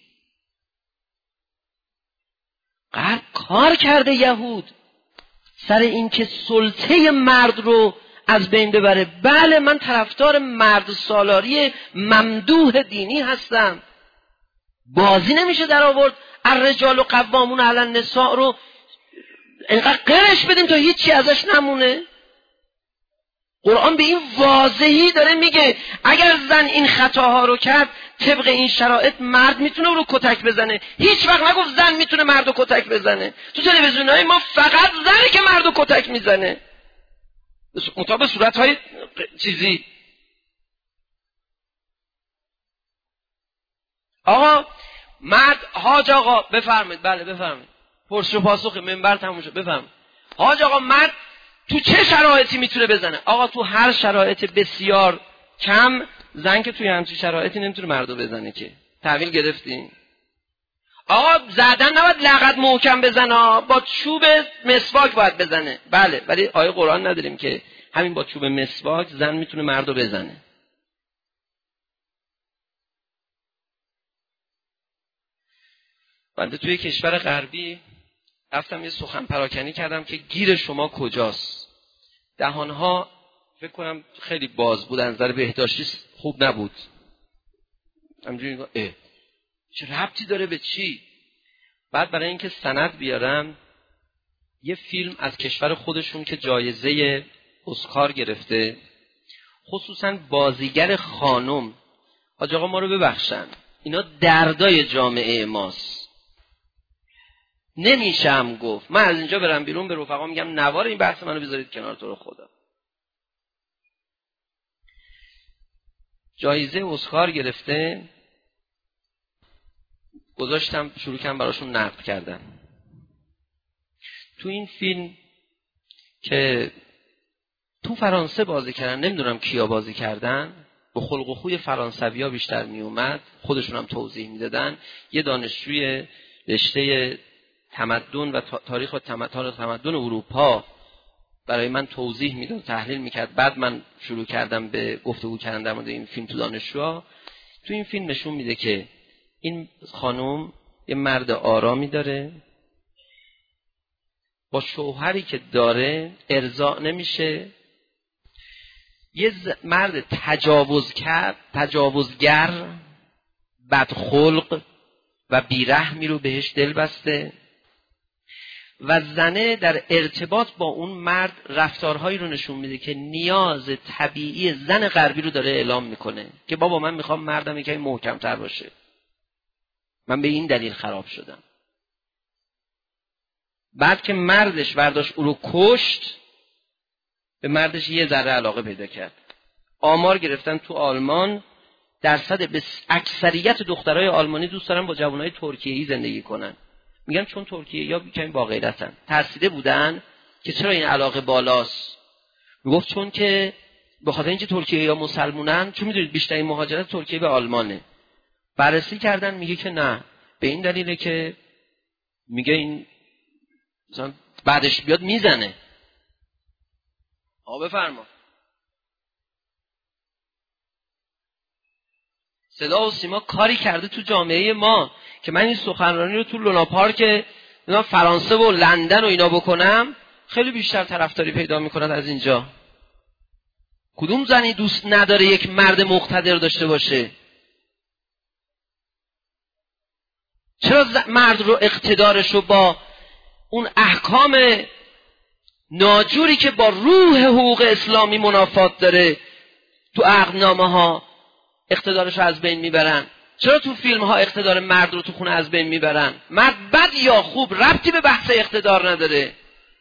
غرب کار کرده یهود سر این که سلطه مرد رو از بین ببره. بله من طرفدار مرد سالاری ممدوح دینی هستم، بازی نمیشه در آورد الرجال و قوامون علی النساء رو اینقدر قرش بدیم تا هیچی ازش نمونه. قرآن به این واضحی داره میگه اگر زن این خطاها رو کرد طبق این شرایط مرد میتونه رو کتک بزنه. هیچ وقت نگفت زن میتونه مرد رو کتک بزنه. تو تلویزیونهای ما فقط زنه که مرد رو کتک میزنه، مطابق صورتهای چیزی. آقا مرد، حاج آقا بفرمایید. بله بفرمایید. پرسش و پاسخ منبر تموم شد. بفرمایید. حاج آقا مرد تو چه شرایطی میتونه بزنه؟ آقا تو هر شرایط بسیار کم. زن که توی همچین شرایطی نمیتونه مردو بزنه که. تحویل گرفتین؟ آقا زدن نباید لغت محکم بزنه، با چوب مسواک باید بزنه. بله، ولی آیه قرآن نداریم که همین با چوب مسواک زن میتونه مردو بزنه. بنده توی کشور غربی رفتم یه سخن پراکنی کردم که گیر شما کجاست. دهانها فکر کنم خیلی باز بود، از نظر بهداشتی خوب نبود. همینجوری نگاه اه چه ربطی داره به چی؟ بعد برای اینکه سند بیارم یه فیلم از کشور خودشون که جایزه اسکار گرفته، خصوصا بازیگر خانم، حاج آقا ما رو ببخشن اینا دردای جامعه ماست. نمیشم گفت من از اینجا برم بیرون به رفقا میگم نوار این بحث منو بذارید کنار، تو رو خدا. جایزه اسکار گرفته، گذاشتم شروع کردم براشون نقد کردن. تو این فیلم که تو فرانسه بازی کردن، نمیدونم کیا بازی کردن، به خلق و خوی فرانسوی ها بیشتر می اومد، خودشون هم توضیح میدادن. یه دانشجوی رشته تمدن و تاریخ و تمدن اروپا برای من توضیح میداد، تحلیل میکرد. بعد من شروع کردم به گفتگو کردن در مورد این فیلم تو دانشجوها. تو این فیلم نشون میده که این خانم یه مرد آرامی داره، با شوهری که داره ارضا نمیشه، یه مرد تجاوزگر تجاوزگر بدخلق و بیرحمی رو بهش دل بسته و زنه در ارتباط با اون مرد رفتارهایی رو نشون میده که نیاز طبیعی زن غربی رو داره اعلام میکنه که بابا من میخوام مردم یکی محکم‌تر باشه، من به این دلیل خراب شدم. بعد که مردش برداشت او رو کشت، به مردش یه ذره علاقه پیدا کرد. آمار گرفتن تو آلمان درصد به اکثریت دخترای آلمانی دوست دارن با جوانای ترکیه‌ای زندگی کنن. میگن چون ترکیه‌ای‌ها کمی با غیرتن. ترسیده بودن که چرا این علاقه بالاست. میگفت چون که به خاطر اینکه ترکیه‌ای‌ها مسلمونن، چون میدونید بیشترین مهاجرت ترکیه به آلمانه. بررسی کردن میگه که نه، به این دلیله که میگه این مثلا بعدش بیاد میزنه. آ بفرما. صدا و سیما کاری کرده تو جامعه ما که من این سخنرانی رو تو لونا پارک فرانسه و لندن و اینا بکنم خیلی بیشتر طرفداری پیدا میکنن از اینجا. کدوم زنی دوست نداره یک مرد مقتدر داشته باشه؟ چرا مرد رو اقتدارش رو با اون احکام ناجوری که با روح حقوق اسلامی منافات داره تو عقدنامه ها اقتدارش رو از بین میبرن؟ چرا تو فیلم ها اقتدار مرد رو تو خونه از بین میبرن؟ مرد بد یا خوب ربطی به بحث اقتدار نداره.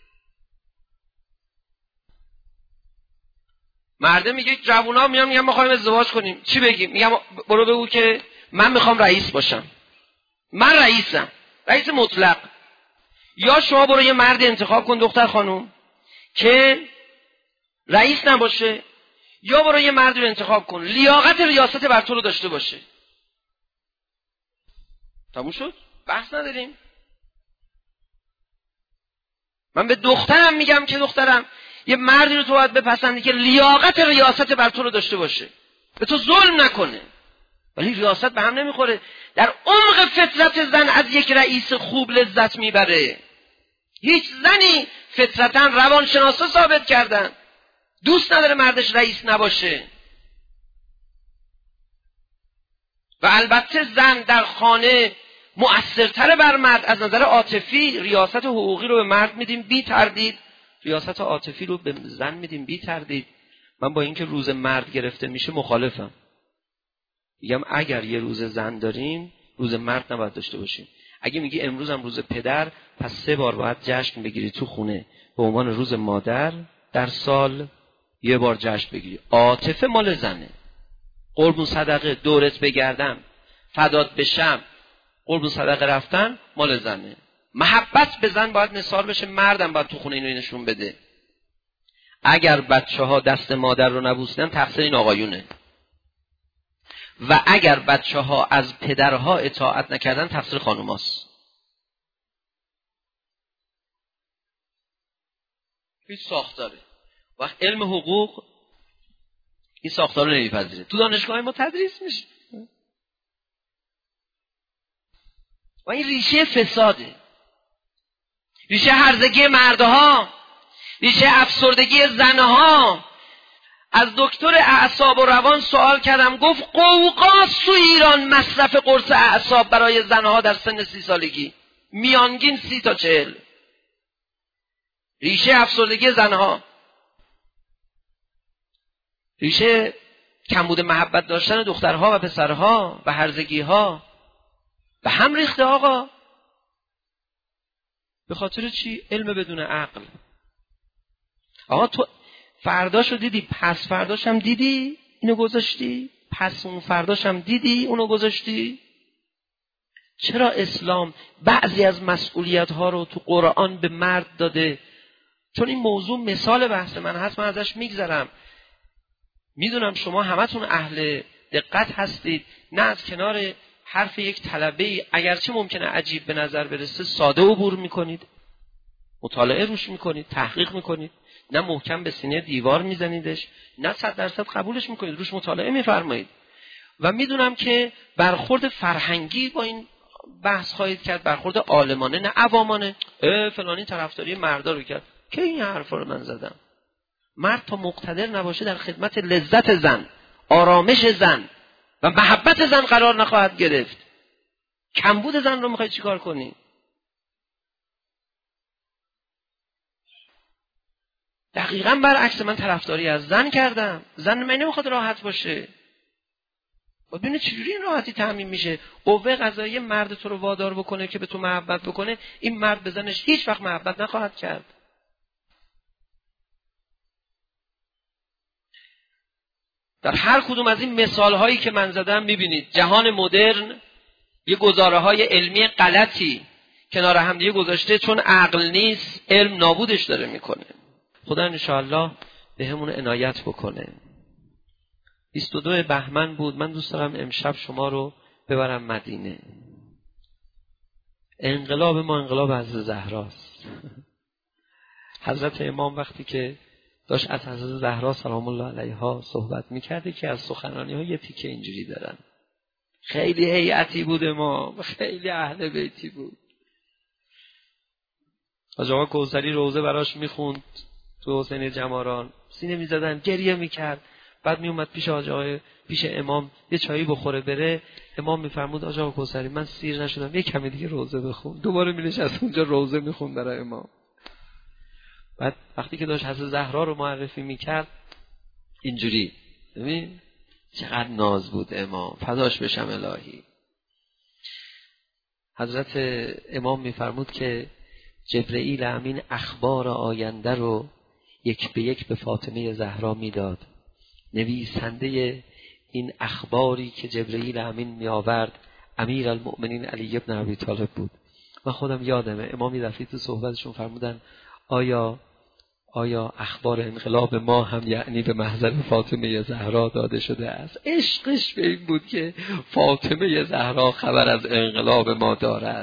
مرده میگه جوونا میان میگن ما خواهیم ازدواج کنیم، چی بگیم؟ میگم برو بگو که من میخوام رئیس باشم، من رئیسم، رئیس مطلق. یا شما برو یه مرد انتخاب کن دختر خانم که رئیس نباشه، یا برو یه مرد رو انتخاب کن لیاقت ریاست بر تو رو داشته باشه. تموم شد، بحث نداریم. من به دخترم میگم که دخترم یه مردی رو تو باید بپسندی که لیاقت ریاست بر تو رو داشته باشه، به تو ظلم نکنه. ولی ریاست به هم نمیخوره. در عمق فطرت زن از یک رئیس خوب لذت میبره. هیچ زنی فطرتاً روانشناسا ثابت کردن دوست نداره مردش رئیس نباشه. و البته زن در خانه مؤثرتر بر مرد از نظر عاطفی. ریاست حقوقی رو به مرد میدیم بی تردید، ریاست عاطفی رو به زن میدیم بی تردید. من با اینکه روز مرد گرفته میشه مخالفم. میگم اگر یه روز زن داریم روز مرد نباید داشته باشیم. اگه میگی امروز هم روز پدر، پس سه بار باید جشن بگیری تو خونه به عنوان روز مادر، در سال یه بار جشن بگیری. عاطفه مال زنه. قربون صدقه، دورت بگردم، فدات بشم، قربون صدقه رفتن مال زنه. محبت به زن باید نثار بشه، مردم باید تو خونه اینو نشون بده. اگر بچه ها دست مادر رو نبوسیدن تقصیر این آقایونه، و اگر بچه ها از پدرها اطاعت نکردن تقصیر خانوماست. هیچ ساختاره. وقت علم حقوق این ساختار رو نمیپذیره. تو دانشگاه ما تدریس میشه و این ریشه فساده، ریشه هرزگی مردها، ریشه افسردگی زنها. از دکتر اعصاب و روان سوال کردم، گفت قوقاست تو ایران مصرف قرص اعصاب برای زنها در سن سی سالگی، میانگین سی تا چهل. ریشه افسردگی زنها، ریشه کمبود محبت داشتن دخترها و پسرها و هرزگیها به هم ریخته آقا. به خاطر چی؟ علم بدون عقل. آقا تو فرداشو دیدی، پس فرداش هم دیدی اینو گذاشتی، پس اون فرداش هم دیدی اونو گذاشتی. چرا اسلام بعضی از مسئولیت ها رو تو قرآن به مرد داده؟ چون این موضوع مثال بحث من هست، من ازش میگذرم. میدونم شما همتون اهل دقت هستید، نه از کنار حرف یک طلبه اگرچه ممکنه عجیب به نظر برسه ساده عبور میکنید، مطالعه روش میکنید، تحقیق میکنید، نه محکم به سینه دیوار میزنیدش، نه صد درصد قبولش میکنید، روش مطالعه میفرمایید. و میدونم که برخورد فرهنگی با این بحث خواهید کرد، برخورد عالمانه نه عوامانه. فلانی طرفداری مردا رو کرد. که این حرفا رو من زدم؟ مرد تا مقتدر نباشه در خدمت لذت زن، آرامش زن و محبت زن قرار نخواهد گرفت. کمبود زن رو میخوای چیکار کنی؟ دقیقاً برعکس، من طرفداری از زن کردم. زن من نمیخواد راحت باشه. باید ببینید چجوری این راحتی تامین میشه. قوه قضاییه مرد تو رو وادار بکنه که به تو محبت بکنه، این مرد به زنش هیچ وقت محبت نخواهد کرد. در هر کدوم از این مثال هایی که من زدم میبینید جهان مدرن یه گزاره های علمی غلطی کنار هم دیگه گذاشته، چون عقل نیست علم نابودش داره میکنه. خدا انشاءالله به همون عنایت بکنه. بیست و دو بهمن بود. من دوست دارم امشب شما رو ببرم مدینه. انقلاب ما انقلاب حضرت زهراست. حضرت امام وقتی که داشت از حضرت زهرا سلام الله علیها صحبت میکرده که از سخنرانی ها یه تیکه اینجوری دارن. خیلی هیئتی بود امام، خیلی اهل بیتی بود. حاج آقا کوثری روزه براش میخوند تو حسین جماران، سینه میزدن، گریه میکرد. بعد میومد پیش حاج آقا، پیش امام یه چایی بخوره بره، امام میفرمود حاج آقا کوثری من سیر نشدم، یه کمی دیگه روزه بخون. دوباره مینشست اونجا روزه میخوند برای امام. بعد وقتی که داشت حضرت زهرا رو معرفی میکرد اینجوری، ببین چقدر ناز بود امام، فداش بشم الهی. حضرت امام میفرمود که جبرئیل امین اخبار آینده رو یک به یک به فاطمه زهرا میداد. نویسنده این اخباری که جبرئیل امین می آورد امیر المؤمنین علی ابن ابی طالب بود. من خودم یادمه امام یه دفعه تو صحبتشون فرمودن آیا آیا اخبار انقلاب ما هم یعنی به محضر فاطمه زهرا داده شده است؟ عشقش به این بود که فاطمه زهرا خبر از انقلاب ما دارد.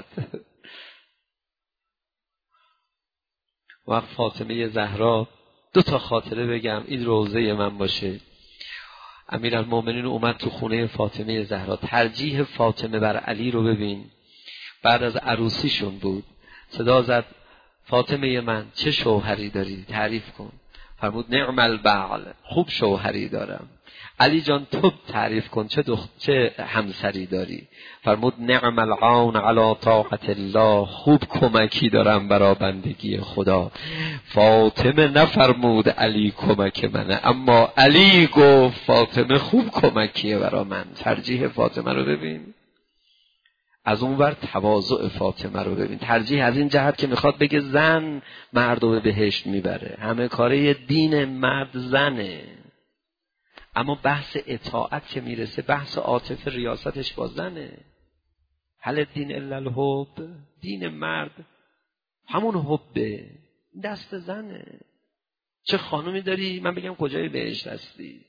وقت فاطمه زهرا دو تا خاطره بگم این روزه من باشه. امیرالمومنین اومد تو خونه فاطمه زهرا، ترجیح فاطمه بر علی رو ببین. بعد از عروسیشون بود، صدا زد فاطمه من چه شوهری داری؟ تعریف کن. فرمود نعم البعل، خوب شوهری دارم. علی جان تو تعریف کن چه دخت چه همسری داری؟ فرمود نعم العون علی طاعت الله، خوب کمکی دارم برای بندگی خدا. فاطمه نفرمود علی کمک منه، اما علی گفت فاطمه خوب کمکیه برای من. ترجیح فاطمه رو ببین، از اون ور تواضع فاطمه رو ببین. ترجیح از این جهت که میخواد بگه زن مرد رو به بهشت میبره، همه کاره دین مرد زنه، اما بحث اطاعت که میرسه بحث عاطفه ریاستش با زنه. هل دین الا الحب، دین مرد همون حبه، دست زنه. چه خانومی داری من بگم کجای بهشت هستی؟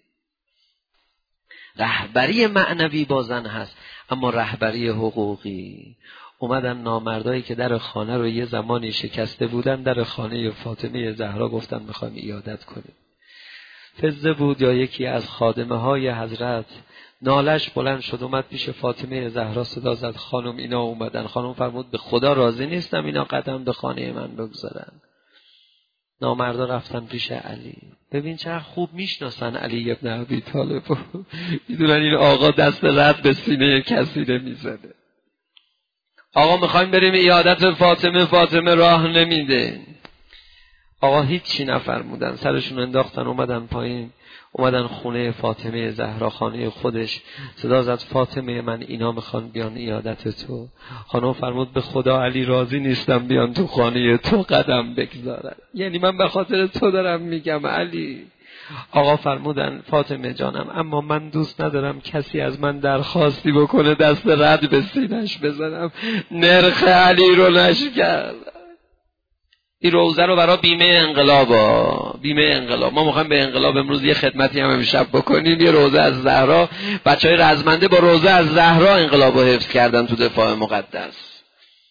رهبری معنوی با زن هست، اما رهبری حقوقی. اومدن نامردایی که در خانه رو یه زمانی شکسته بودن، در خانه فاطمه زهرا گفتن میخوایم ایادت کنیم. فزه بود یا یکی از خادمه های حضرت، نالش بلند شد اومد پیش فاطمه زهرا صدا زد خانم اینا اومدن. خانم فرمود به خدا راضی نیستم اینا قدم به خانه من بگذارن. نامردا رفتن پیش علی. ببین چقدر خوب میشناسن علی ابن ابی طالب، میدونن این آقا دست رد به سینه کسی نمیزنه. آقا میخوایم بریم ایادت فاطمه، فاطمه راه نمیده. آقا هیچی نفرمودن، سرشون انداختن اومدن پایین، اومدن خونه فاطمه زهرا، خانه خودش. صدا زد فاطمه من اینا میخوان بیان ایادت تو. خانم فرمود به خدا علی راضی نیستم بیان تو خانه تو قدم بگذارن، یعنی من به خاطر تو دارم میگم علی. آقا فرمودن فاطمه جانم اما من دوست ندارم کسی از من درخواستی بکنه دست رد به سینش بزنم. نرخ علی رو نشکر. این روزه رو برای بیمه انقلاب ها. بیمه انقلاب ما میخوایم به انقلاب امروز یه خدمتی هم امشب بکنیم. یه روزه از زهرا، بچهای رزمنده با روزه از زهرا انقلاب رو حفظ کردن تو دفاع مقدس.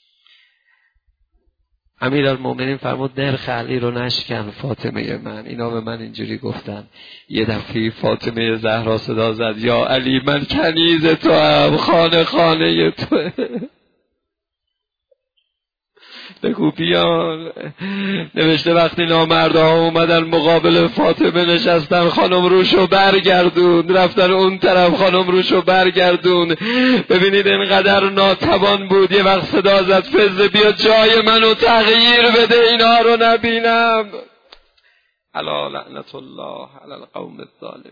امیرالمومنین فرمود نرخ علی رو نشکن فاطمه من. اینا به من اینجوری گفتن. یه دفعه فاطمه زهرا صدا زد یا علی من کنیز تو هم، خانه خانه تو. بگو بیان. نوشته وقتی نامردها اومدن مقابل فاطمه نشستن، خانم روشو برگردون، رفتن اون طرف، خانم روشو برگردون. ببینید اینقدر ناتوان بود. یه وقت صدا زد فزه بیا جای منو تغییر بده اینا رو نبینم. الا لعنت الله علی القوم الظالمین.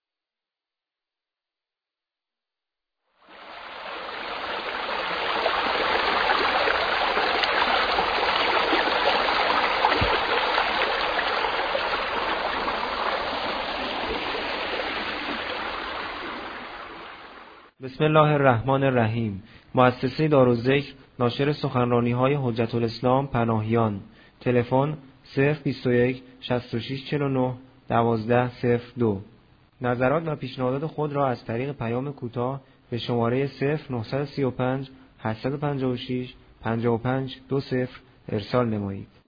بسم الله الرحمن الرحیم. مؤسسه دارالذکر ناشر سخنرانی‌های حجت الاسلام پناهیان. تلفن صفر بیست و یک شصت و شش چهل و نه دوازده صفر دو. نظرات و پیشنهادات خود را از طریق پیام کوتاه به شماره صفر نه سه پنج هشت پنج شش پنج پنج دو صفر ارسال نمایید.